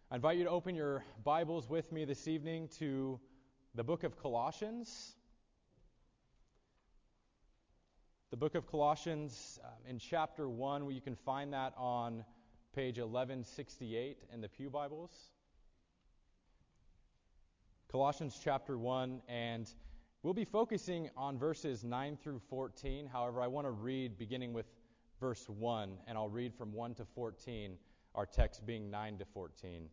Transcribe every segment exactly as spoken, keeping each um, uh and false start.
I invite you to open your Bibles with me this evening to the book of Colossians. The book of Colossians um, in chapter one, you can find that on page eleven sixty-eight in the Pew Bibles. Colossians chapter one, and we'll be focusing on verses nine through fourteen. However, I want to read beginning with verse one, and I'll read from one to fourteen, our text being nine to fourteen.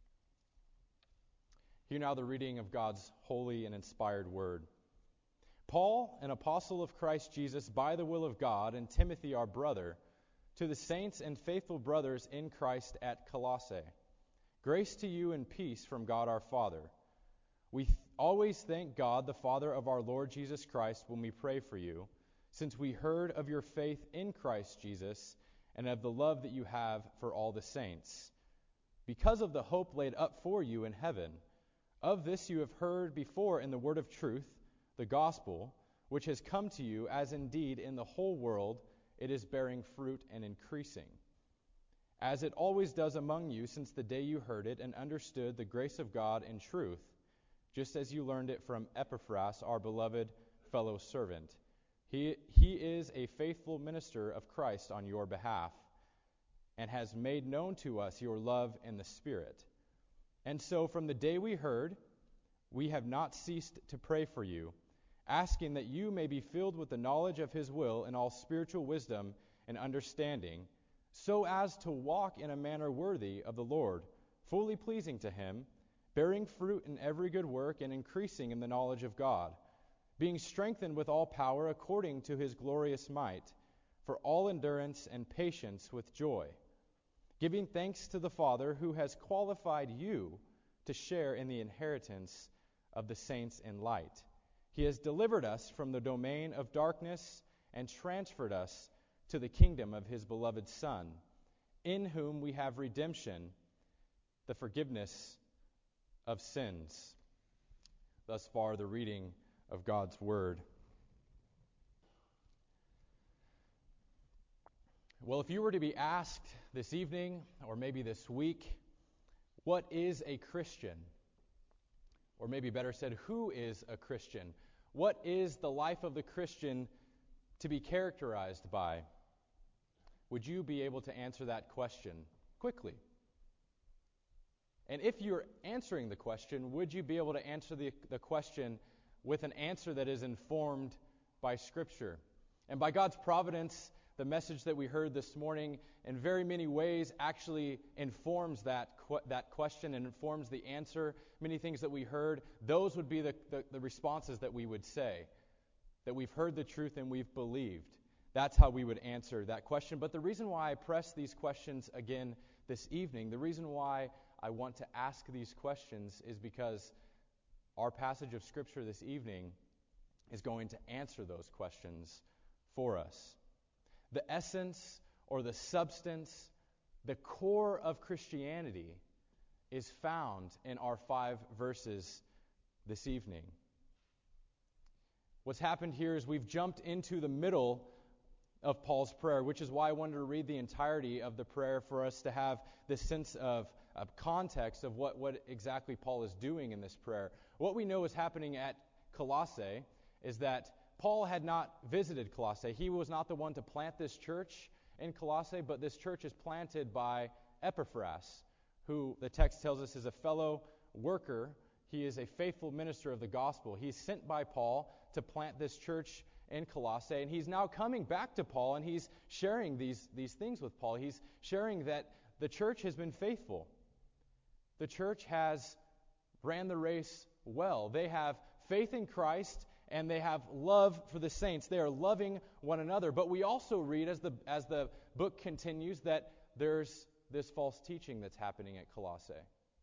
Hear now the reading of God's holy and inspired word. Paul, an apostle of Christ Jesus by the will of God, and Timothy our brother, to the saints and faithful brothers in Christ at Colossae. Grace to you and peace from God our Father. We th- always thank God, the Father of our Lord Jesus Christ, when we pray for you, since we heard of your faith in Christ Jesus and of the love that you have for all the saints, because of the hope laid up for you in heaven. Of this you have heard before in the word of truth, the gospel, which has come to you, as indeed in the whole world it is bearing fruit and increasing, as it always does among you since the day you heard it and understood the grace of God in truth, just as you learned it from Epaphras, our beloved fellow servant. He, he is a faithful minister of Christ on your behalf, and has made known to us your love in the Spirit. And so from the day we heard, we have not ceased to pray for you, asking that you may be filled with the knowledge of his will in all spiritual wisdom and understanding, so as to walk in a manner worthy of the Lord, fully pleasing to him, bearing fruit in every good work and increasing in the knowledge of God, being strengthened with all power according to his glorious might, for all endurance and patience with joy, giving thanks to the Father who has qualified you to share in the inheritance of the saints in light. He has delivered us from the domain of darkness and transferred us to the kingdom of his beloved Son, in whom we have redemption, the forgiveness of sins. Thus far, the reading of God's Word. Well, if you were to be asked this evening, or maybe this week, what is a Christian? Or maybe better said, who is a Christian? What is the life of the Christian to be characterized by? Would you be able to answer that question quickly? And if you're answering the question, would you be able to answer the, the question with an answer that is informed by Scripture? And by God's providence, the message that we heard this morning in very many ways actually informs that qu- that question and informs the answer. Many things that we heard, those would be the, the, the responses that we would say, that we've heard the truth and we've believed. That's how we would answer that question. But the reason why I press these questions again this evening, the reason why I want to ask these questions is because our passage of Scripture this evening is going to answer those questions for us. The essence or the substance, the core of Christianity is found in our five verses this evening. What's happened here is we've jumped into the middle of Paul's prayer, which is why I wanted to read the entirety of the prayer for us to have this sense of, of context of what, what exactly Paul is doing in this prayer. What we know is happening at Colossae is that Paul had not visited Colossae. He was not the one to plant this church in Colossae, but this church is planted by Epaphras, who the text tells us is a fellow worker. He is a faithful minister of the gospel. He's sent by Paul to plant this church in Colossae, and he's now coming back to Paul, and he's sharing these, these things with Paul. He's sharing that the church has been faithful. The church has ran the race well. They have faith in Christ, and they have love for the saints. They are loving one another. But we also read, as the as the book continues, that there's this false teaching that's happening at Colossae.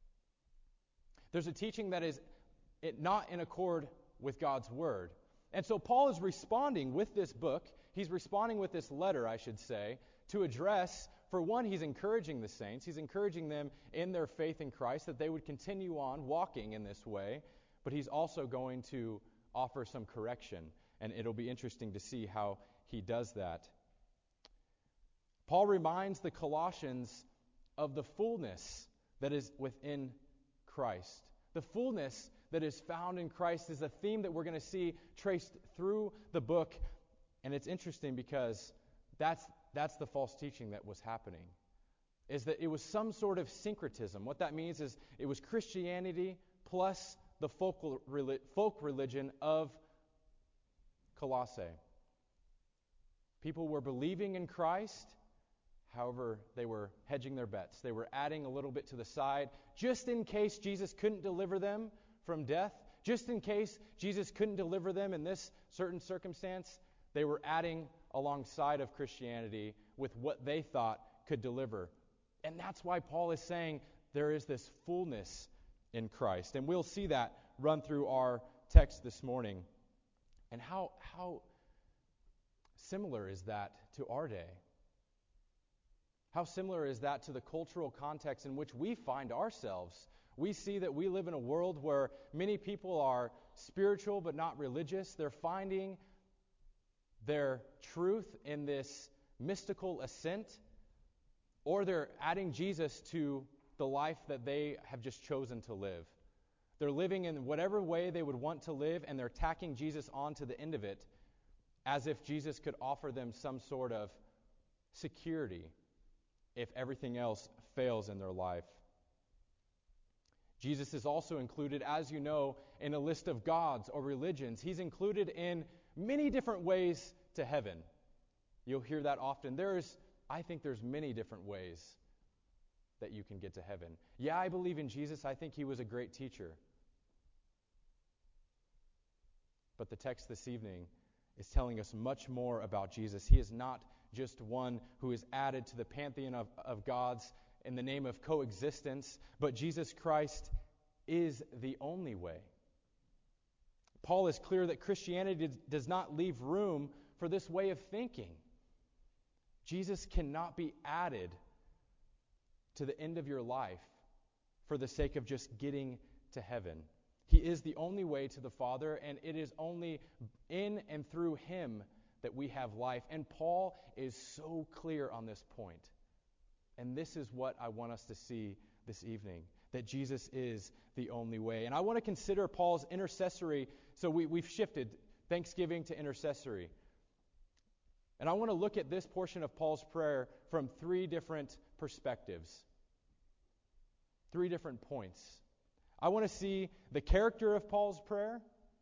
There's a teaching that is it not in accord with God's Word. And so Paul is responding with this book. He's responding with this letter, I should say, to address, for one, he's encouraging the saints. He's encouraging them in their faith in Christ, that they would continue on walking in this way. But he's also going to offer some correction, and it'll be interesting to see how he does that. Paul reminds the Colossians of the fullness that is within Christ. The fullness that is found in Christ is a theme that we're going to see traced through the book. And it's interesting because that's that's the false teaching that was happening, is that it was some sort of syncretism. What that means is it was Christianity plus the folk, folk religion of Colossae. People were believing in Christ, however, they were hedging their bets. They were adding a little bit to the side, just in case Jesus couldn't deliver them from death, just in case Jesus couldn't deliver them in this certain circumstance. They were adding alongside of Christianity with what they thought could deliver. And that's why Paul is saying there is this fullness in Christ. And we'll see that run through our text this morning. And how how similar is that to our day? How similar is that to the cultural context in which we find ourselves? We see that we live in a world where many people are spiritual but not religious. They're finding their truth in this mystical ascent, or they're adding Jesus to the life that they have just chosen to live. They're living in whatever way they would want to live, and they're tacking Jesus onto the end of it as if Jesus could offer them some sort of security if everything else fails in their life. Jesus is also included, as you know, in a list of gods or religions. He's included in many different ways to heaven. You'll hear that often. There's, I think there's many different ways that you can get to heaven. Yeah, I believe in Jesus. I think he was a great teacher. But the text this evening is telling us much more about Jesus. He is not just one who is added to the pantheon of, of gods in the name of coexistence, but Jesus Christ is the only way. Paul is clear that Christianity does not leave room for this way of thinking. Jesus cannot be added to the end of your life for the sake of just getting to heaven. He is the only way to the Father, and it is only in and through him that we have life. And Paul is so clear on this point. And this is what I want us to see this evening, that Jesus is the only way. And I want to consider Paul's intercessory. So we, we've shifted thanksgiving to intercessory. And I want to look at this portion of Paul's prayer from three different perspectives, three different points. I want to see the character of Paul's prayer,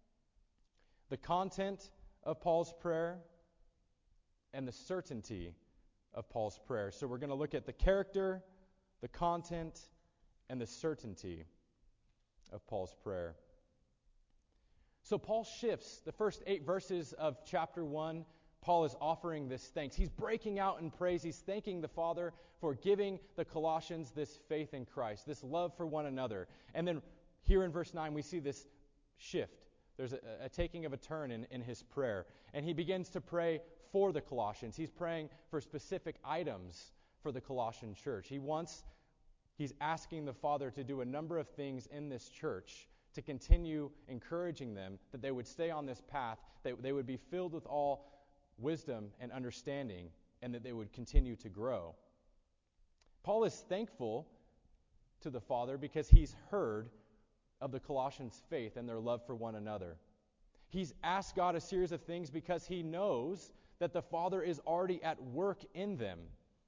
the content of Paul's prayer, and the certainty of Paul's prayer. So we're going to look at the character, the content, and the certainty of Paul's prayer. So Paul shifts the first eight verses of chapter one. Paul is offering this thanks. He's breaking out in praise. He's thanking the Father for giving the Colossians this faith in Christ, this love for one another. And then here in verse nine, we see this shift. There's a, a taking of a turn in, in his prayer. And he begins to pray for the Colossians. He's praying for specific items for the Colossian church. He wants, he's asking the Father to do a number of things in this church to continue encouraging them that they would stay on this path, that they would be filled with all wisdom and understanding, and that they would continue to grow. Paul is thankful to the Father because he's heard of the Colossians' faith and their love for one another. He's asked God a series of things because he knows that the Father is already at work in them.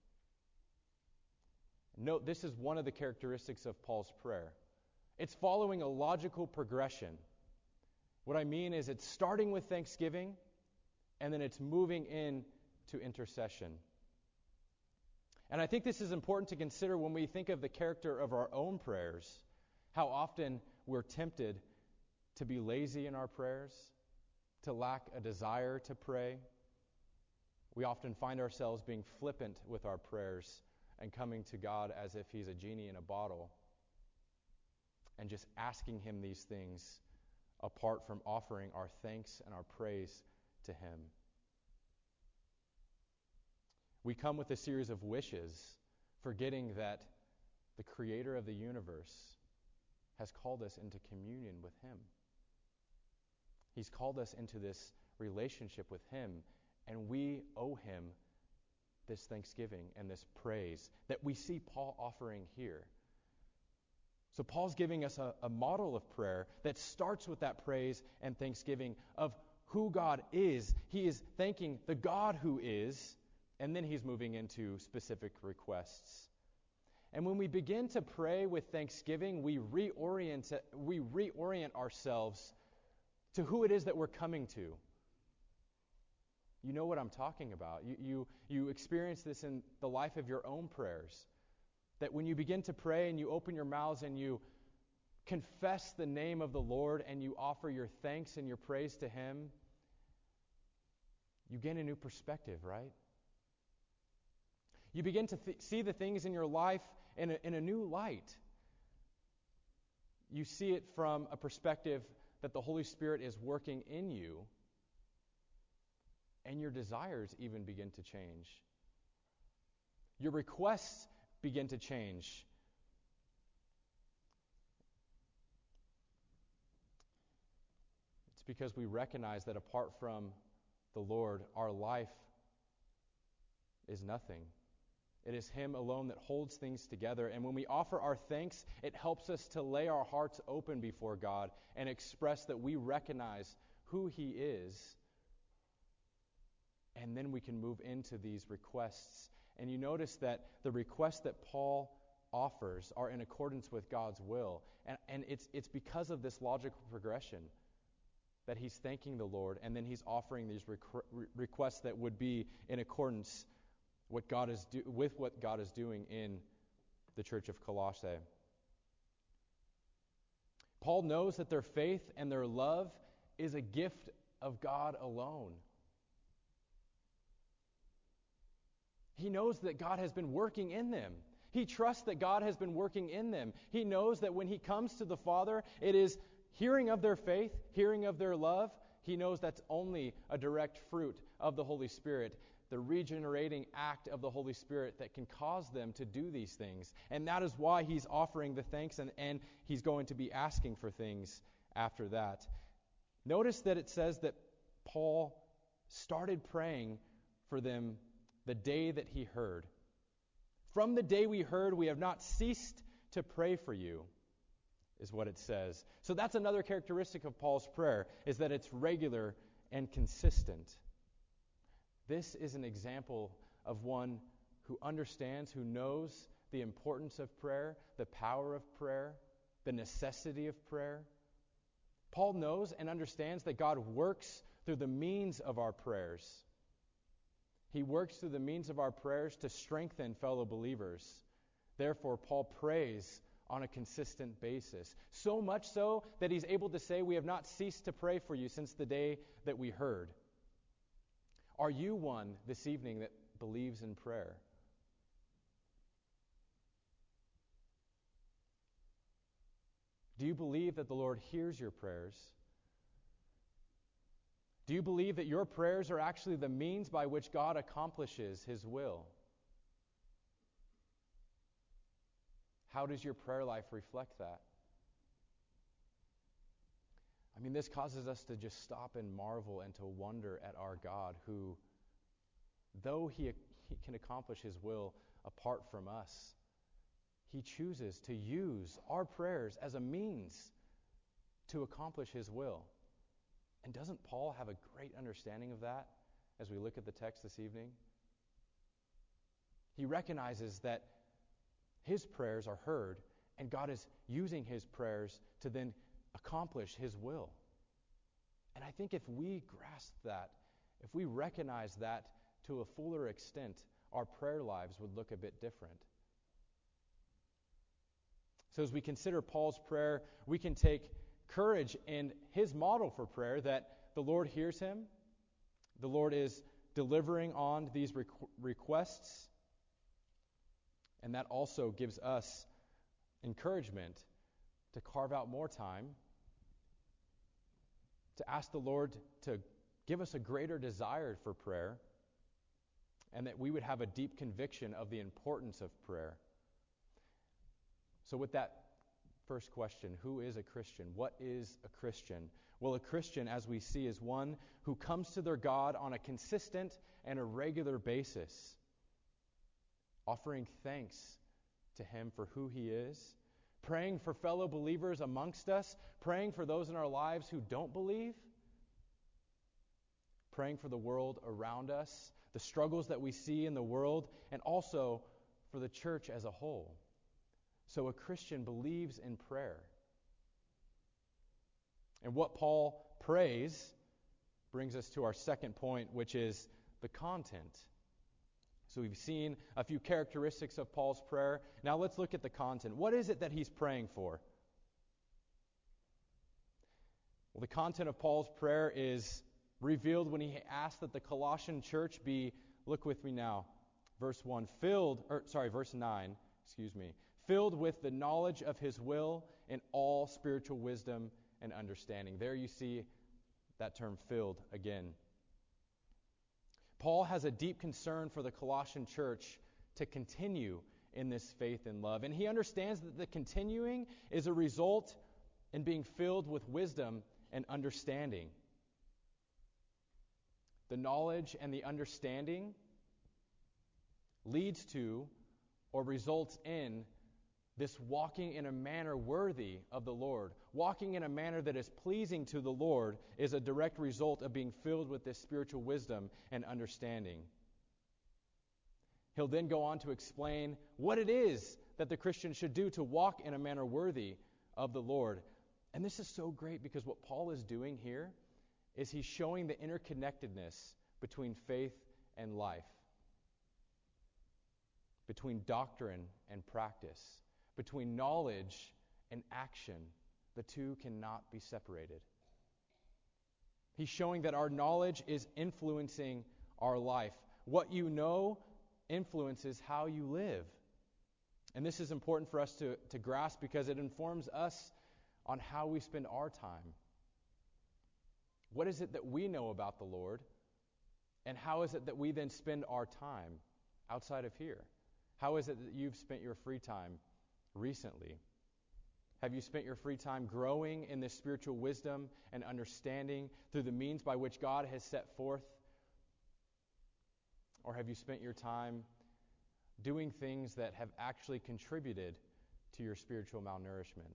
Note, this is one of the characteristics of Paul's prayer. It's following a logical progression. What I mean is it's starting with thanksgiving, and then it's moving in to intercession. And I think this is important to consider when we think of the character of our own prayers, how often we're tempted to be lazy in our prayers, to lack a desire to pray. We often find ourselves being flippant with our prayers and coming to God as if he's a genie in a bottle and just asking him these things apart from offering our thanks and our praise to him. We come with a series of wishes, forgetting that the creator of the universe has called us into communion with him. He's called us into this relationship with him, and we owe him this thanksgiving and this praise that we see Paul offering here. So Paul's giving us a, a model of prayer that starts with that praise and thanksgiving of who God is. He is thanking the God who is, and then he's moving into specific requests. And when we begin to pray with thanksgiving, we reorient we reorient ourselves to who it is that we're coming to. You know what I'm talking about. You, you, you experience this in the life of your own prayers. That when you begin to pray and you open your mouths and you confess the name of the Lord and you offer your thanks and your praise to Him, you gain a new perspective, right? You begin to th- see the things in your life in a, in a new light. You see it from a perspective that the Holy Spirit is working in you, and your desires even begin to change. Your requests begin to change. It's because we recognize that apart from the Lord, our life is nothing. It is Him alone that holds things together. And when we offer our thanks, it helps us to lay our hearts open before God and express that we recognize who He is. And then we can move into these requests. And you notice that the requests that Paul offers are in accordance with God's will. And, and it's, it's because of this logical progression that he's thanking the Lord, and then he's offering these requ- requests that would be in accordance what God is do- with what God is doing in the church of Colossae. Paul knows that their faith and their love is a gift of God alone. He knows that God has been working in them. He trusts that God has been working in them. He knows that when he comes to the Father, it is hearing of their faith, hearing of their love. He knows that's only a direct fruit of the Holy Spirit, the regenerating act of the Holy Spirit that can cause them to do these things. And that is why he's offering the thanks, and, and he's going to be asking for things after that. Notice that it says that Paul started praying for them the day that he heard. From the day we heard, we have not ceased to pray for you, is what it says. So that's another characteristic of Paul's prayer, is that it's regular and consistent. This is an example of one who understands, who knows the importance of prayer, the power of prayer, the necessity of prayer. Paul knows and understands that God works through the means of our prayers. He works through the means of our prayers to strengthen fellow believers. Therefore, Paul prays on a consistent basis. So much so that he's able to say, we have not ceased to pray for you since the day that we heard. Are you one this evening that believes in prayer? Do you believe that the Lord hears your prayers? Do you believe that your prayers are actually the means by which God accomplishes His will? How does your prayer life reflect that? I mean, this causes us to just stop and marvel and to wonder at our God who, though He, he can accomplish His will apart from us, He chooses to use our prayers as a means to accomplish His will. And doesn't Paul have a great understanding of that as we look at the text this evening? He recognizes that his prayers are heard, and God is using his prayers to then accomplish His will. And I think if we grasp that, if we recognize that to a fuller extent, our prayer lives would look a bit different. So as we consider Paul's prayer, we can take courage in his model for prayer, that the Lord hears him, the Lord is delivering on these requ- requests, and that also gives us encouragement to carve out more time, to ask the Lord to give us a greater desire for prayer, and that we would have a deep conviction of the importance of prayer. So with that first question, who is a Christian? What is a Christian? Well, a Christian, as we see, is one who comes to their God on a consistent and a regular basis, offering thanks to Him for who He is, praying for fellow believers amongst us, praying for those in our lives who don't believe, praying for the world around us, the struggles that we see in the world, and also for the church as a whole. So a Christian believes in prayer. And what Paul prays brings us to our second point, which is the content. So we've seen a few characteristics of Paul's prayer. Now let's look at the content. What is it that he's praying for? Well, the content of Paul's prayer is revealed when he asks that the Colossian church be, look with me now, verse one, filled, or sorry, verse nine, excuse me, filled with the knowledge of his will and all spiritual wisdom and understanding. There you see that term filled again. Paul has a deep concern for the Colossian church to continue in this faith and love. And he understands that the continuing is a result in being filled with wisdom and understanding. The knowledge and the understanding leads to or results in this walking in a manner worthy of the Lord. Walking in a manner that is pleasing to the Lord is a direct result of being filled with this spiritual wisdom and understanding. He'll then go on to explain what it is that the Christian should do to walk in a manner worthy of the Lord. And this is so great because what Paul is doing here is he's showing the interconnectedness between faith and life, between doctrine and practice, between knowledge and action. The two cannot be separated. He's showing that our knowledge is influencing our life. What you know influences how you live. And this is important for us to, to grasp because it informs us on how we spend our time. What is it that we know about the Lord? And how is it that we then spend our time outside of here? How is it that you've spent your free time recently? Have you spent your free time growing in this spiritual wisdom and understanding through the means by which God has set forth? Or have you spent your time doing things that have actually contributed to your spiritual malnourishment?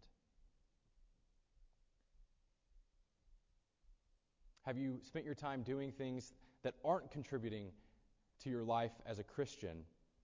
Have you spent your time doing things that aren't contributing to your life as a Christian?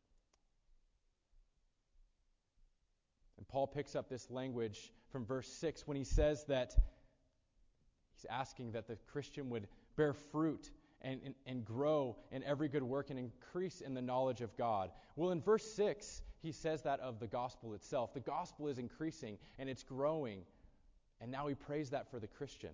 And Paul picks up this language from verse six when he says that he's asking that the Christian would bear fruit and, and, and grow in every good work and increase in the knowledge of God. Well, in verse six, he says that of the gospel itself. The gospel is increasing and it's growing. And now he prays that for the Christian.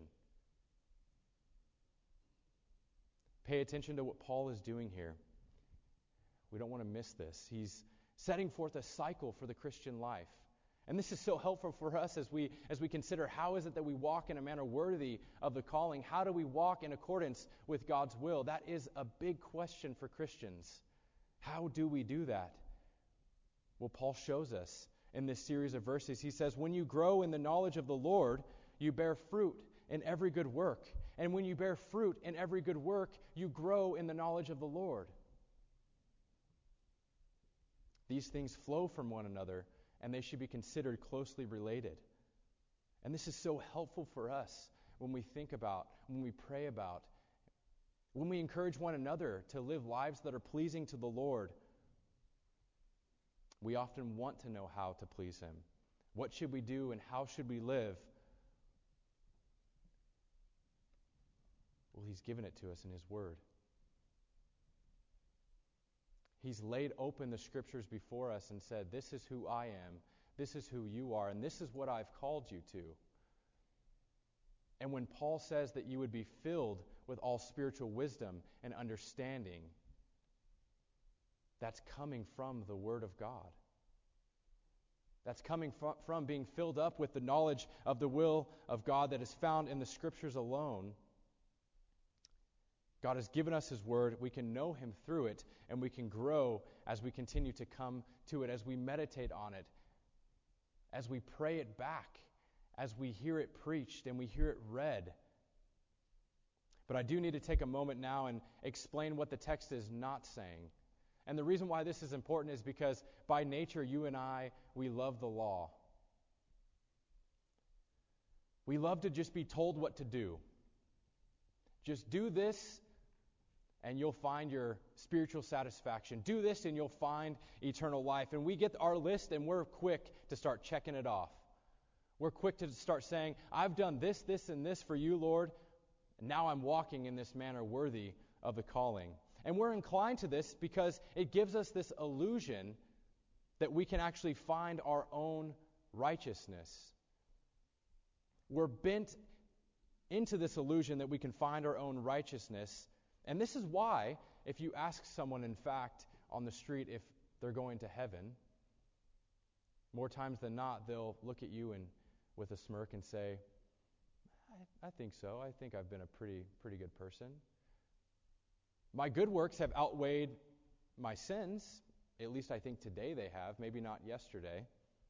Pay attention to what Paul is doing here. We don't want to miss this. He's setting forth a cycle for the Christian life. And this is so helpful for us as we as we consider how is it that we walk in a manner worthy of the calling? How do we walk in accordance with God's will? That is a big question for Christians. How do we do that? Well, Paul shows us in this series of verses. He says, when you grow in the knowledge of the Lord, you bear fruit in every good work. And when you bear fruit in every good work, you grow in the knowledge of the Lord. These things flow from one another, and they should be considered closely related. And this is so helpful for us when we think about, when we pray about, when we encourage one another to live lives that are pleasing to the Lord. We often want to know how to please Him. What should we do and how should we live? Well, He's given it to us in His Word. He's laid open the Scriptures before us and said, this is who I am, this is who you are, and this is what I've called you to. And when Paul says that you would be filled with all spiritual wisdom and understanding, that's coming from the Word of God. That's coming fr- from being filled up with the knowledge of the will of God that is found in the Scriptures alone. God has given us His Word. We can know Him through it, and we can grow as we continue to come to it, as we meditate on it, as we pray it back, as we hear it preached and we hear it read. But I do need to take a moment now and explain what the text is not saying. And the reason why this is important is because by nature, you and I, we love the law. We love to just be told what to do. Just do this and you'll find your spiritual satisfaction. Do this and you'll find eternal life. And we get our list and we're quick to start checking it off. We're quick to start saying, I've done this, this, and this for you, Lord. And now I'm walking in this manner worthy of the calling. And we're inclined to this because it gives us this illusion that we can actually find our own righteousness. We're bent into this illusion that we can find our own righteousness. And this is why, if you ask someone, in fact, on the street if they're going to heaven, more times than not, they'll look at you and with a smirk and say, I, I think so. I think I've been a pretty, pretty good person. My good works have outweighed my sins. At least I think today they have, maybe not yesterday.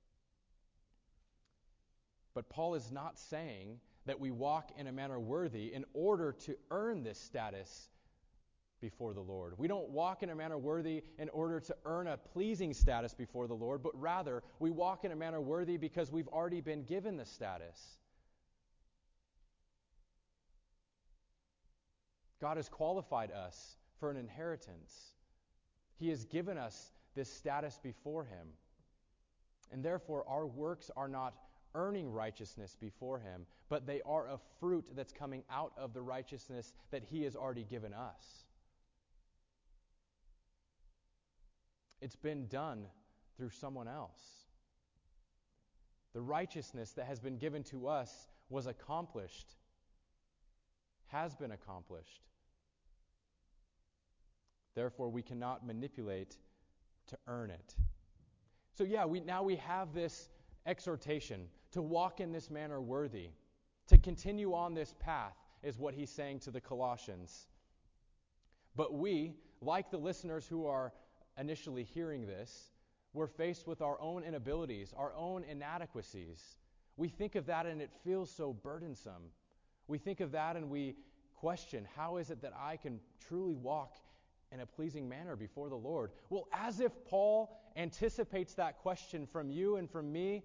But Paul is not saying that we walk in a manner worthy in order to earn this status before the Lord. We don't walk in a manner worthy in order to earn a pleasing status before the Lord, but rather we walk in a manner worthy because we've already been given the status. God has qualified us for an inheritance. He has given us this status before Him. And therefore, our works are not earning righteousness before Him, but they are a fruit that's coming out of the righteousness that He has already given us. It's been done through someone else. The righteousness that has been given to us was accomplished, has been accomplished. Therefore, we cannot manipulate to earn it. So yeah, we now we have this exhortation to walk in this manner worthy, to continue on this path, is what he's saying to the Colossians. But we, like the listeners who are initially hearing this, we're faced with our own inabilities, our own inadequacies. We think of that and it feels so burdensome. We think of that and we question, how is it that I can truly walk in a pleasing manner before the Lord? Well, as if Paul anticipates that question from you and from me,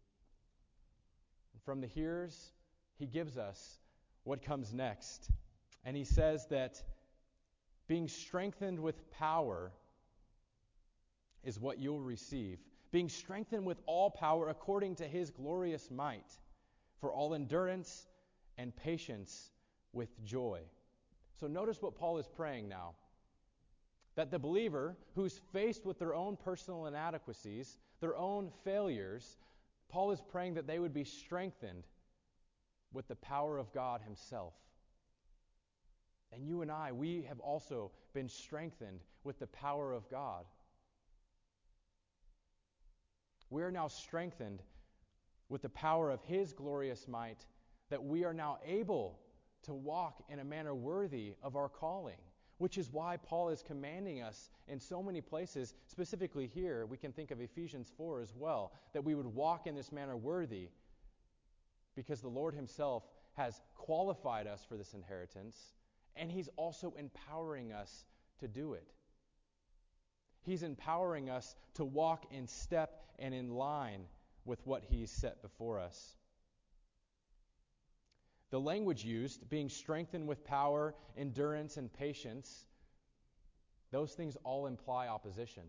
and from the hearers, he gives us what comes next. And he says that being strengthened with power is what you'll receive. Being strengthened with all power according to His glorious might, for all endurance and patience with joy. So notice what Paul is praying now. That the believer who's faced with their own personal inadequacies, their own failures, Paul is praying that they would be strengthened with the power of God Himself. And you and I, we have also been strengthened with the power of God. We are now strengthened with the power of His glorious might, that we are now able to walk in a manner worthy of our calling. Which is why Paul is commanding us in so many places, specifically here, we can think of Ephesians four as well, that we would walk in this manner worthy because the Lord Himself has qualified us for this inheritance, and He's also empowering us to do it. He's empowering us to walk in step and in line with what He's set before us. The language used, being strengthened with power, endurance, and patience, those things all imply opposition.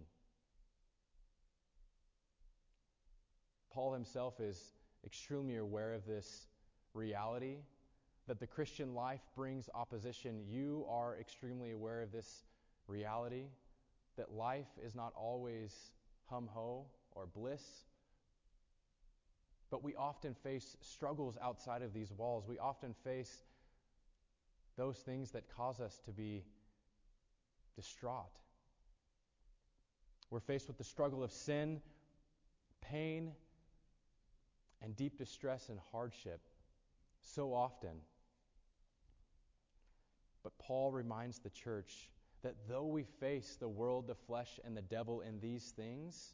Paul himself is extremely aware of this reality, that the Christian life brings opposition. You are extremely aware of this reality, that life is not always hum-ho or bliss. But we often face struggles outside of these walls. We often face those things that cause us to be distraught. We're faced with the struggle of sin, pain, and deep distress and hardship so often. But Paul reminds the church that though we face the world, the flesh, and the devil in these things,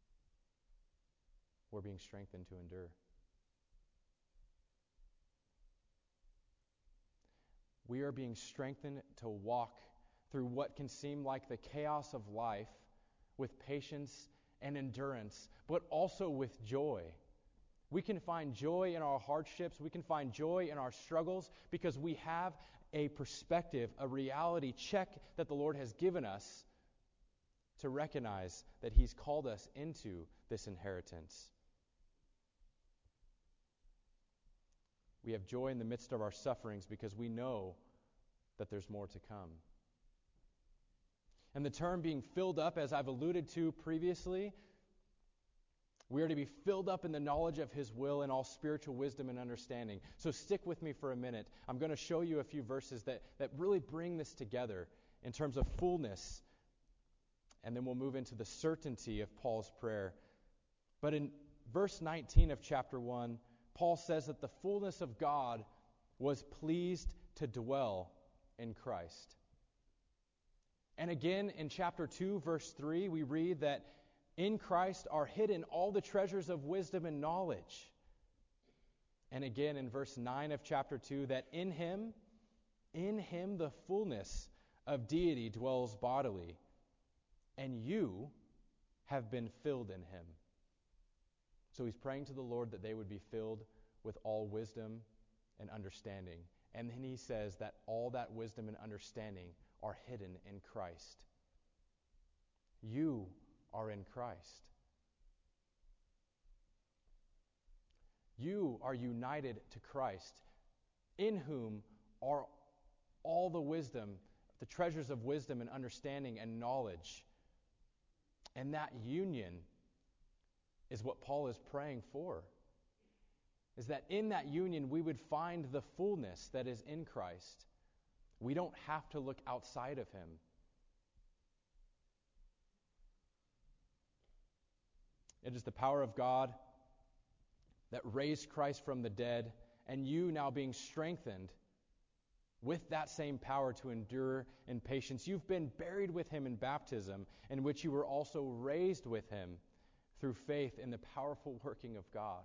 we're being strengthened to endure. We are being strengthened to walk through what can seem like the chaos of life with patience and endurance, but also with joy. We can find joy in our hardships. We can find joy in our struggles because we have a perspective, a reality check that the Lord has given us to recognize that He's called us into this inheritance. We have joy in the midst of our sufferings because we know that there's more to come. And the term being filled up, as I've alluded to previously, we are to be filled up in the knowledge of His will and all spiritual wisdom and understanding. So stick with me for a minute. I'm going to show you a few verses that, that really bring this together in terms of fullness. And then we'll move into the certainty of Paul's prayer. But in verse nineteen of chapter one, Paul says that the fullness of God was pleased to dwell in Christ. And again, in chapter two, verse three, we read that in Christ are hidden all the treasures of wisdom and knowledge. And again, in verse nine of chapter two, that in Him, in Him the fullness of deity dwells bodily, and you have been filled in Him. So he's praying to the Lord that they would be filled with all wisdom and understanding. And then he says that all that wisdom and understanding are hidden in Christ. You are in Christ. You are united to Christ, in whom are all the wisdom, the treasures of wisdom and understanding and knowledge. And that union is what Paul is praying for. Is that in that union we would find the fullness that is in Christ. We don't have to look outside of Him. It is the power of God that raised Christ from the dead, and you now being strengthened with that same power to endure in patience. You've been buried with Him in baptism, in which you were also raised with Him through faith in the powerful working of God.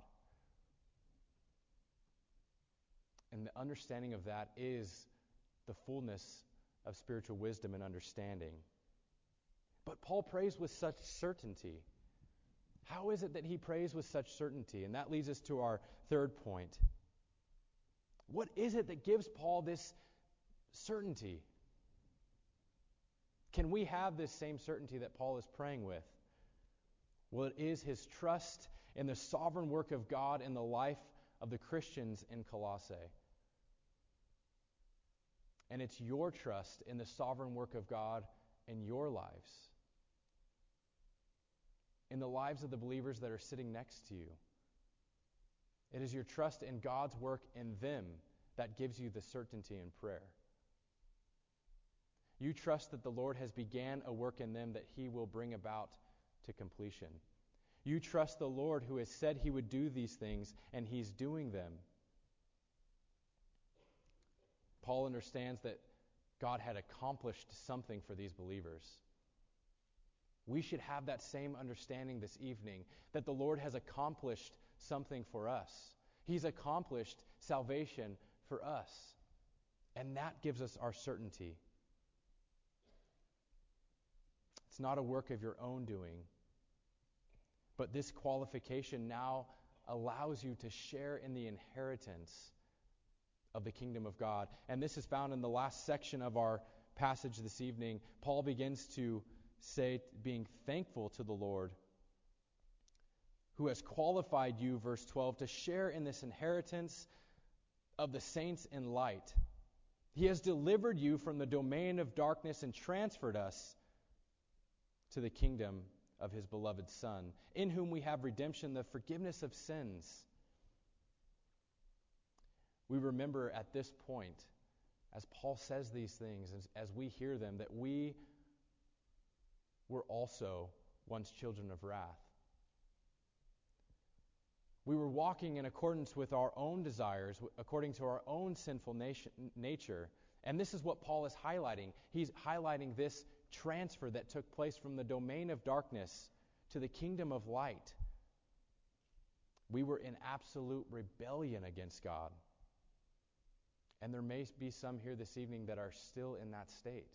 And the understanding of that is the fullness of spiritual wisdom and understanding. But Paul prays with such certainty. How is it that he prays with such certainty? And that leads us to our third point. What is it that gives Paul this certainty? Can we have this same certainty that Paul is praying with? Well, it is his trust in the sovereign work of God in the life of the Christians in Colossae. And it's your trust in the sovereign work of God in your lives, in the lives of the believers that are sitting next to you. It is your trust in God's work in them that gives you the certainty in prayer. You trust that the Lord has began a work in them that He will bring about to completion. You trust the Lord who has said He would do these things, and He's doing them. Paul understands that God had accomplished something for these believers. We should have that same understanding this evening, that the Lord has accomplished something for us. He's accomplished salvation for us. And that gives us our certainty. It's not a work of your own doing, but this qualification now allows you to share in the inheritance of the kingdom of God. And this is found in the last section of our passage this evening. Paul begins to say, being thankful to the Lord who has qualified you, verse twelve, to share in this inheritance of the saints in light. He has delivered you from the domain of darkness and transferred us to the kingdom of His beloved Son, in whom we have redemption, the forgiveness of sins. We remember at this point, as Paul says these things, as, as we hear them, that we were also once children of wrath. We were walking in accordance with our own desires, according to our own sinful nation, nature. And this is what Paul is highlighting. He's highlighting this transfer that took place from the domain of darkness to the kingdom of light. We were in absolute rebellion against God. And there may be some here this evening that are still in that state.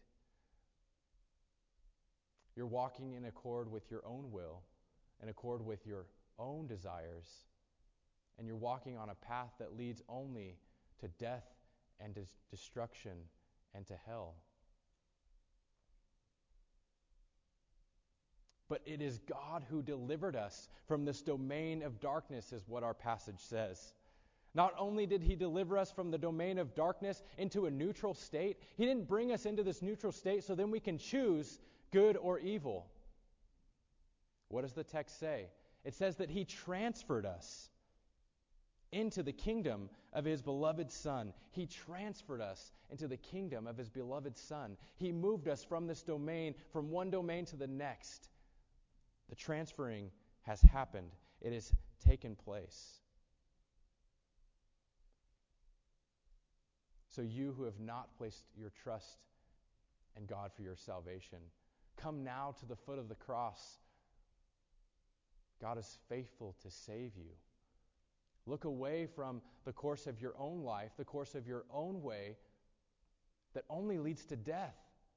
You're walking in accord with your own will, in accord with your own desires, and you're walking on a path that leads only to death and dis- destruction and to hell. But it is God who delivered us from this domain of darkness, is what our passage says. Not only did he deliver us from the domain of darkness into a neutral state, he didn't bring us into this neutral state so then we can choose good or evil. What does the text say? It says that he transferred us into the kingdom of his beloved Son. He transferred us into the kingdom of his beloved Son. He moved us from this domain, from one domain to the next. The transferring has happened. It has taken place. So you who have not placed your trust in God for your salvation, come now to the foot of the cross. God is faithful to save you. Look away from the course of your own life, the course of your own way that only leads to death.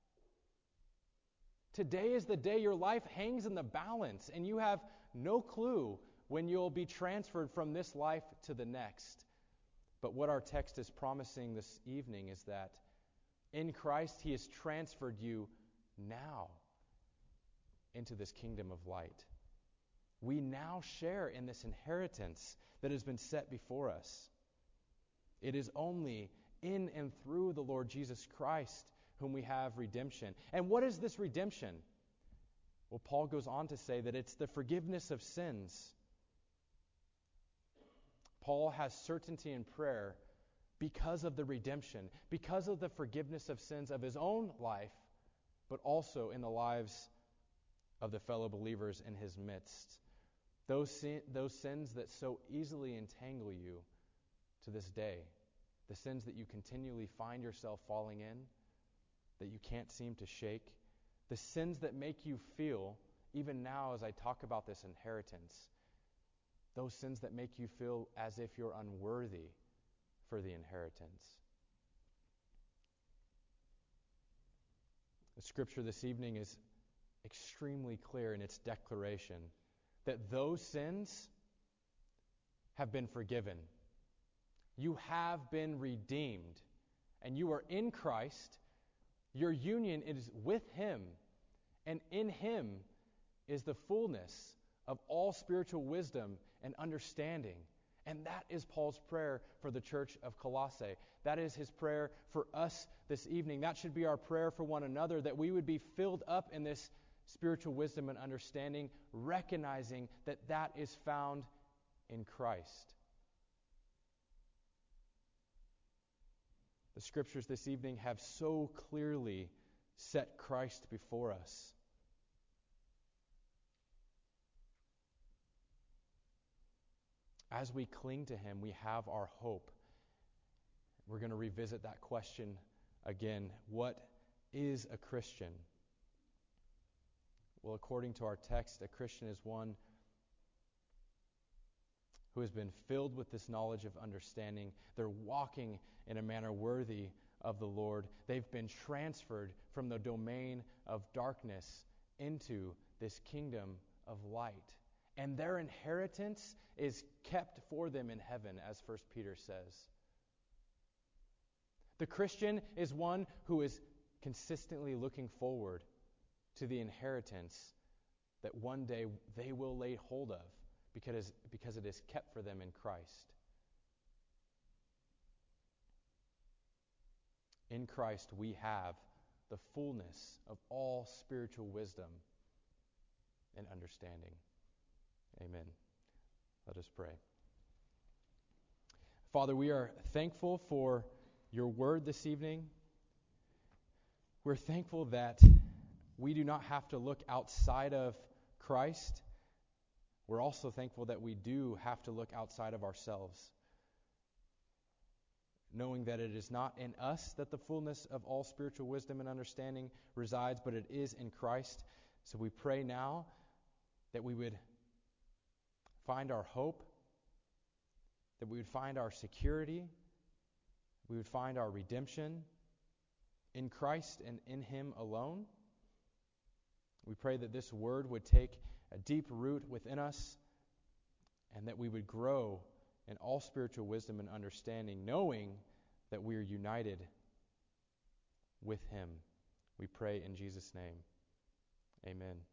Today is the day your life hangs in the balance, and you have no clue when you'll be transferred from this life to the next. But what our text is promising this evening is that in Christ, he has transferred you now into this kingdom of light. We now share in this inheritance that has been set before us. It is only in and through the Lord Jesus Christ whom we have redemption. And what is this redemption? Well, Paul goes on to say that it's the forgiveness of sins. Paul has certainty in prayer because of the redemption, because of the forgiveness of sins of his own life, but also in the lives of the fellow believers in his midst. Those, sin, those sins that so easily entangle you to this day, the sins that you continually find yourself falling in, that you can't seem to shake, the sins that make you feel, even now as I talk about this inheritance, those sins that make you feel as if you're unworthy for the inheritance. The scripture this evening is extremely clear in its declaration that those sins have been forgiven. You have been redeemed, and you are in Christ. Your union is with him, and in him is the fullness of all spiritual wisdom and understanding. And that is Paul's prayer for the church of Colossae. That is his prayer for us this evening. That should be our prayer for one another, that we would be filled up in this spiritual wisdom and understanding, recognizing that that is found in Christ. The scriptures this evening have so clearly set Christ before us. As we cling to him, we have our hope. We're going to revisit that question again. What is a Christian? Well, according to our text, a Christian is one who has been filled with this knowledge of understanding. They're walking in a manner worthy of the Lord. They've been transferred from the domain of darkness into this kingdom of light. And their inheritance is kept for them in heaven, as First Peter says. The Christian is one who is consistently looking forward to the inheritance that one day they will lay hold of because, because it is kept for them in Christ. In Christ we have the fullness of all spiritual wisdom and understanding. Amen. Let us pray. Father, we are thankful for your word this evening. We're thankful that we do not have to look outside of Christ. We're also thankful that we do have to look outside of ourselves, knowing that it is not in us that the fullness of all spiritual wisdom and understanding resides, but it is in Christ. So we pray now that we would find our hope, that we would find our security, we would find our redemption in Christ and in him alone. We pray that this word would take a deep root within us and that we would grow in all spiritual wisdom and understanding, knowing that we are united with Him. We pray in Jesus' name. Amen.